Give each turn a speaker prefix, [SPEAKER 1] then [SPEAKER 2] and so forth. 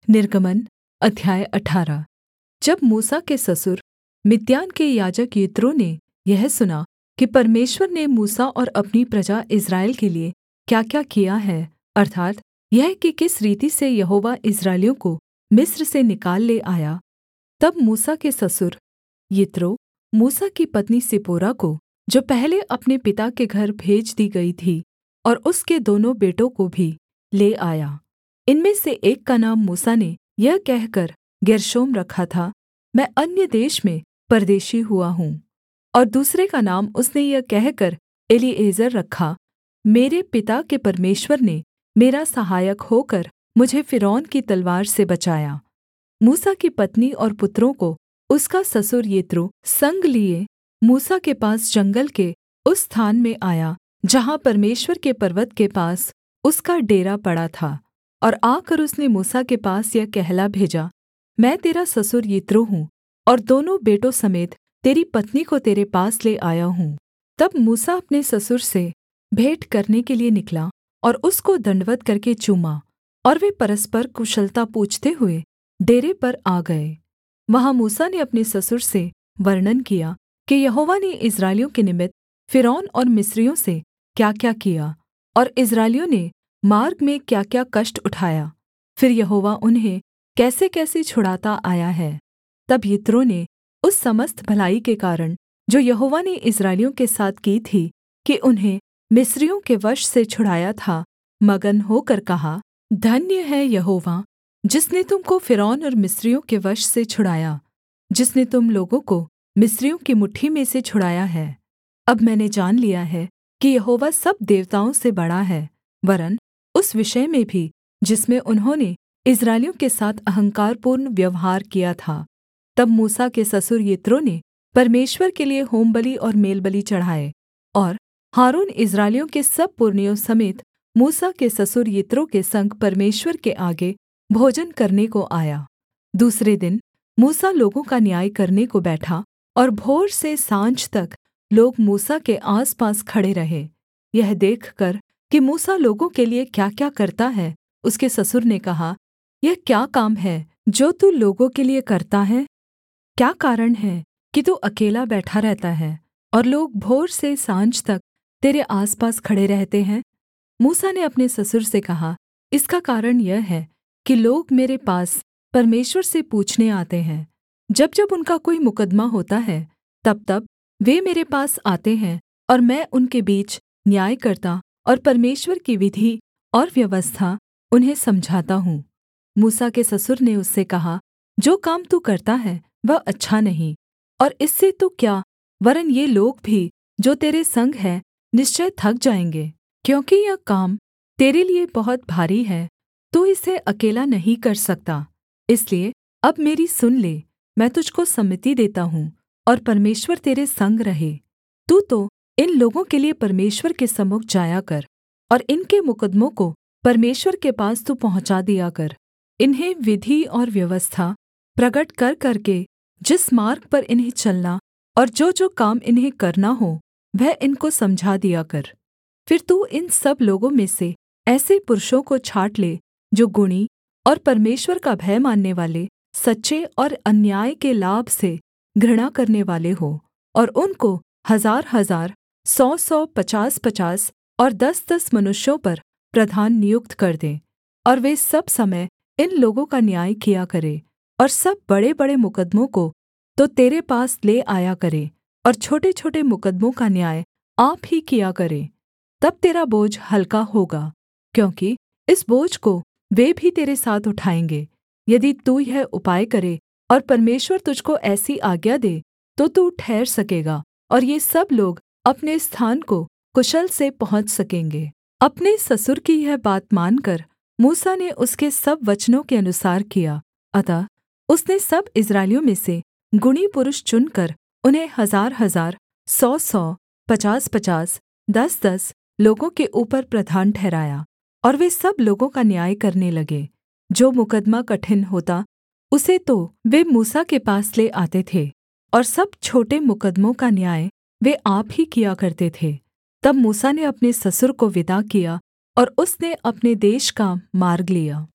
[SPEAKER 1] निर्गमन अध्याय 18। जब मूसा के ससुर मिद्यान के याजक यित्रो ने यह सुना कि परमेश्वर ने मूसा और अपनी प्रजा इस्राएल के लिये क्याक्या किया है, अर्थात् यह कि किस रीति से यहोवा इस्राएलियों को मिस्र से निकाल ले आया, तब मूसा के ससुर यित्रो मूसा की पत्नी सिप्पोरा को, जो पहले अपने पिता के घर भेज दी गई थी, और उसके दोनों बेटों को भी ले आया। इनमें से एक का नाम मूसा ने यह कहकर गेर्शोम रखा था, मैं अन्य देश में परदेशी हुआ हूँ, और दूसरे का नाम उसने यह कहकर एलीएजेर रखा, मेरे पिता के परमेश्वर ने मेरा सहायक होकर मुझे फ़िरौन की तलवार से बचाया। मूसा की पत्नी और पुत्रों को उसका ससुर यित्रो संग लिए मूसा के पास जंगल के उस स्थान में आया जहाँ परमेश्वर के पर्वत के पास उसका डेरा पड़ा था, और आकर उसने मूसा के पास यह कहला भेजा, मैं तेरा ससुर यित्रो हूँ, और दोनों बेटों समेत तेरी पत्नी को तेरे पास ले आया हूँ। तब मूसा अपने ससुर से भेंट करने के लिये निकला और उसको दण्डवत् करके चूमा, और वे परस्पर कुशलता पूछते हुए डेरे पर आ गए। वहाँ मूसा ने अपने ससुर से वर्णन किया कि यहोवा ने इस्राएलियों के निमित्त फ़िरौन और मिस्रियों से क्याक्या किया, और इस्राएलियों ने मार्ग में क्याक्या कष्ट उठाया, फिर यहोवा उन्हें कैसे-कैसे छुड़ाता आया है। तब यित्रो ने उस समस्त भलाई के कारण जो यहोवा ने इस्राएलियों के साथ की थी कि उन्हें मिस्रियों के वश से छुड़ाया था, मगन होकर कहा, धन्य है यहोवा, जिसने तुम को फ़िरौन और मिस्रियों के वश से छुड़ाया, जिसने तुम लोगों को मिस्रियों की मुट्ठी में से छुड़ाया है। अब मैंने जान लिया है कि यहोवा सब देवताओं से बड़ा है, वरन् उस विषय में भी जिसमें उन्होंने इस्राएलियों के साथ अहंकारपूर्ण व्यवहार किया था। तब मूसा के ससुर यित्रो ने परमेश्वर के लिये होमबलि और मेलबलि चढ़ाए, और हारून इस्राएलियों के सब पुरनियों समेत मूसा के ससुर यित्रो के संग परमेश्वर के आगे भोजन करने को आया। दूसरे दिन मूसा लोगों का न्याय करने को बैठा, और भोर से साँझ तक लोग मूसा के आसपास खड़े रहे। यह देखकर कि मूसा लोगों के लिये क्याक्या करता है, उसके ससुर ने कहा, यह क्या काम है जो तू लोगों के लिये करता है? क्या कारण है कि तू अकेला बैठा रहता है, और लोग भोर से साँझ तक तेरे आसपास खड़े रहते हैं? मूसा ने अपने ससुर से कहा, इसका कारण यह है कि लोग मेरे पास परमेश्वर से पूछने आते हैं। जब जब उनका कोई मुकद्दमा होता है, तब-तब वे मेरे पास आते हैं, और मैं उनके बीच न्याय करता और परमेश्वर की विधि और व्यवस्था उन्हें समझाता हूँ। मूसा के ससुर ने उससे कहा, जो काम तू करता है वह अच्छा नहीं, और इससे तू क्या, वरन् ये लोग भी जो तेरे संग हैं निश्चय थक जाएँगे, क्योंकि यह काम तेरे लिये बहुत भारी है, तू इसे अकेला नहीं कर सकता। इसलिए अब मेरी सुन ले, मैं तुझको सम्मति देता हूँ, और परमेश्वर तेरे संग रहे। तू तो इन लोगों के लिये परमेश्वर के सम्मुख जाया कर, और इनके मुकद्दमों को परमेश्वर के पास तू पहुँचा दिया कर। इन्हें विधि और व्यवस्था प्रगट कर करके जिस मार्ग पर इन्हें चलना और जो काम इन्हें करना हो, वह इनको समझा दिया कर। फिर तू इन सब लोगों में से ऐसे पुरुषों को छाँट ले जो गुणी और परमेश्वर का भय मानने वाले, सच्चे और अन्याय के लाभ से घृणा करने वाले हो, और उनको 1000-1000, 100-100, 50-50 और 10-10 मनुष्यों पर प्रधान नियुक्त कर दे, और वे सब समय इन लोगों का न्याय किया करें, और सब बड़े-बड़े मुकद्दमों को तो तेरे पास ले आया करें, और छोटे-छोटे मुकद्दमों का न्याय आप ही किया करें। तब तेरा बोझ हल्का होगा, क्योंकि इस बोझ को वे भी तेरे साथ उठाएँगे। यदि तू यह उपाय करे और परमेश्वर तुझको ऐसी आज्ञा दे, तो तू ठहर सकेगा, और ये सब लोग अपने स्थान को कुशल से पहुँच सकेंगे। अपने ससुर की यह बात मानकर मूसा ने उसके सब वचनों के अनुसार किया। अतः उसने सब इस्राएलियों में से गुणी पुरुष चुनकर उन्हें 1000-1000, 100-100, 50-50, 10-10 लोगों के ऊपर प्रधान ठहराया, और वे सब लोगों का न्याय करने लगे। जो मुकद्दमा कठिन होता उसे तो वे मूसा के पास ले आते थे, और सब छोटे मुकद्दमों का न्याय वे आप ही किया करते थे। तब मूसा ने अपने ससुर को विदा किया, और उसने अपने देश का मार्ग लिया।